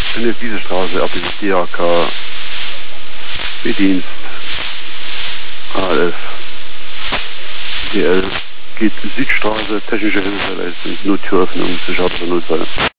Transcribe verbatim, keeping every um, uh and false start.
Dann ist diese Straße ab ins D A K Bedienst A L F D L geht Südstraße, technische Hilfeleistung, Nottüröffnung, psychiatrische Notfälle.